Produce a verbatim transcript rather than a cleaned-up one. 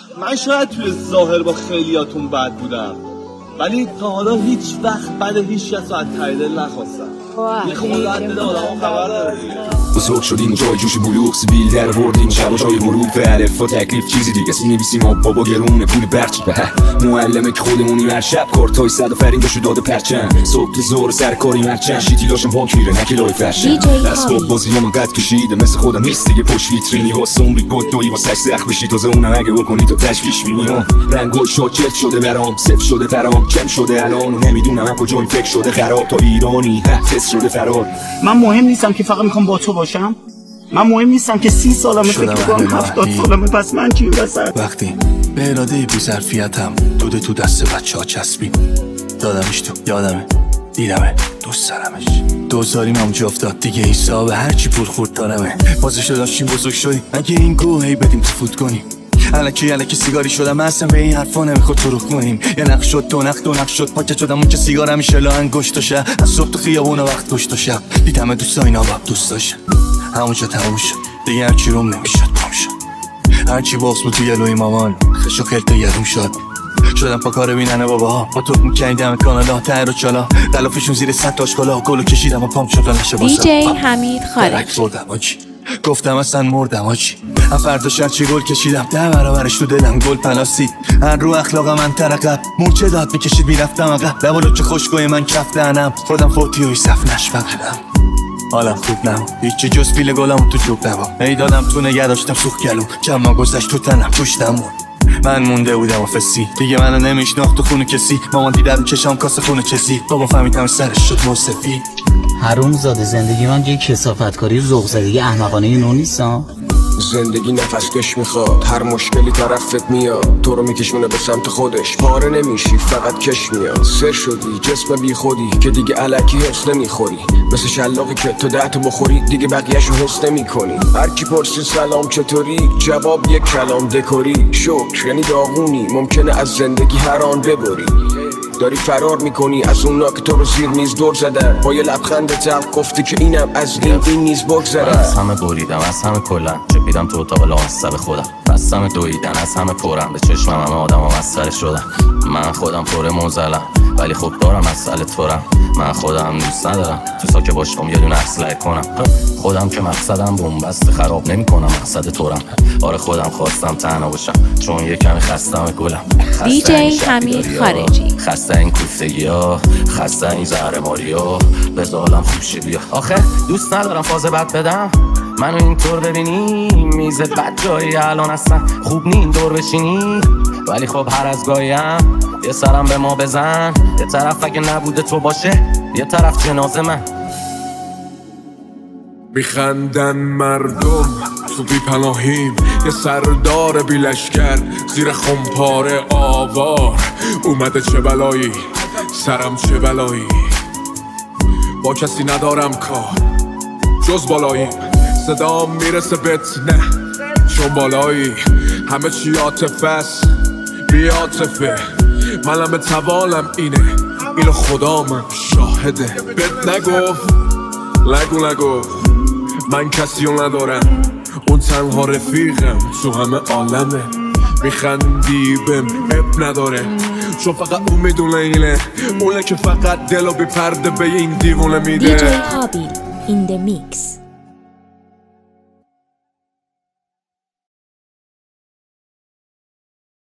من شاید توی ظاهر با خیلیاتون بد بودم، ولی تا حالا هیچ وقت بعد هیچ کس رو از ته دل نخواستم. یه خدا از دل آدم خبر داره. بزرگ شدیم جای جوش بلوغ، سیبیل در وردیم شب و جای حروف الف و تکلیف چیزی دیگه سی نویسیم و بابا گرونه پول برچی به معلمه که خودمونی هر شب کارتای صد و فرین بشو داده پرچم صبح تا ظهر سر کاری مرچم شیتی لاشم پاک میره نکلای فرشم دست بازی هم قد کشیده مثل خودم نیست دیگه پشت ویترینی ها سومری گد دوی واسش سخت بشی تازه اونم اگه بکنی تو تشویش بینی ها رنگل شاکت شده برام صفر شده ترام کم شده الان و نمیدونم هم کجا این فکر شده خراب تا ایرانی حفظ شده فرار. من مهم نیستم که فقط میخوام با تو باشم، من مهم نیستم که سی سالمه فکر میکنم هفتاد سالمه، پس من چی وسط؟ وقتی به اراده بی ظرفیتم دوده تو دست بچه ها چسبید دادمش تو یادمه دیدمه دوست دارمش دوزاریم هم جا افتاد دیگه حساب هرچی پول خورد دارمه بازش داشتیم بزرگ شدیم اگه این گوه هی بدیم تو فوت کنیم الکی الکی سیگاری شدم اصلا به این حرفا نمیخواد تو رخ کنیم یه نخ شد دو نخ دو نخ شد پاکت شدم اون که سیگار همیشه لا انگشت و شب از صبح تو خیابون و وقت گشت و شب دیدم دوستا اینا با دوست داشتم همونجا تموم شد دیگه هرچی روم نمیشد پام شد هرچی باقص بود توی الوی مامان خش و خلط یادم شد شدم پا کار بیننه بابا با تو میکردم کانادا تر و چالا دلافشون زیر صد تاش کلا گلو کشیدم و پام شد نشه باسم دی جی حمید خارجی گفتم اصلا مردم آجی هم فردا شرچی گل کشیدم ده برابرش تو دلم گل پلاسید هر رو اخلاق من ترقب مورچه داد میکشید میرفتم اقب لبالو که خوشگوی من کف دهنم خودم فوتی و صف نشفقدم حالم خوب نم هیچی جز پیل گلم تو جوب نبا ای دادم تو نگه داشتم سوخ گلو کما گذشت تو تنم پشتم من مونده بودم و فسی دیگه منو نمیشناخت تو خونه کسی مامان دیدم چشام کاسه خونه چسی بابا فهمیدم سرش شد موسفی حروم زاده زندگی من یک کثافتکاری ذوق زدگی احمقانه نو نیستم زندگی نفس کش میخواد هر مشکلی طرفت میاد تو رو میکشونه به سمت خودش پاره نمیشی فقط کش میاد سر شدی جسم بی خودی که دیگه الکی حس نمیخوری مثل شلاقی که تو ده تو بخوری دیگه بقیه‌شو حس نمیکنی هر کی پرسید سلام چطوری جواب یک کلام دکوری شکر یعنی داغونی ممکنه از زندگی هر آن ببری داری فرار میکنی از اونا که تو رو زیر میز دور زدن با یه لبخند تلخ گفتی که اینم از این این نیز بگذره از همه بریدم از همه کلن چپیدم تو اتاق لامصب خودم بستم دویدن از همه پرم به چشمم همه آدم و مسخره شدم من خودم پر موزلم ولی خب دارم مسئله تورم من خودم دوست ندارم تو ساکه باشم یه دونه اسلحه کنم خودم که مقصدم بومبست خراب نمی کنم مقصد تورم آره خودم خواستم تنها باشم چون یه کمی خستم گلم دی جی حمید خارجی خسته این کوفتگی ها خسته این زهرماری ها بزالم خوشی بیا آخه دوست ندارم فاز بد بدم منو اینطور ببینی میز بد جایی الان اصلا خوب نی این دور بشینی ولی خب هر از گاهیم یه سرم به ما بزن یه طرف اگه نبوده تو باشه یه طرف جنازه من میخندن مردم تو بی پناهیم یه سردار بی لشکر زیر خمپاره آوار اومده چه بلایی سرم چه بلایی با کسی ندارم کار جز بالایی صدام میرسه بهت نه چون بالایی همه چی عاطفه است بی عاطفه منم به توالم اینه اینو خدا من شاهده بهت نگفت نگو نگو من کسی رو ندارم اون تنها رفیقم تو همه عالمه میخندی بهم اب نداره چون فقط اون میدونه اینه اونه که فقط دلو بی پرده به این دیوونه میده دی جی هابیل in the mix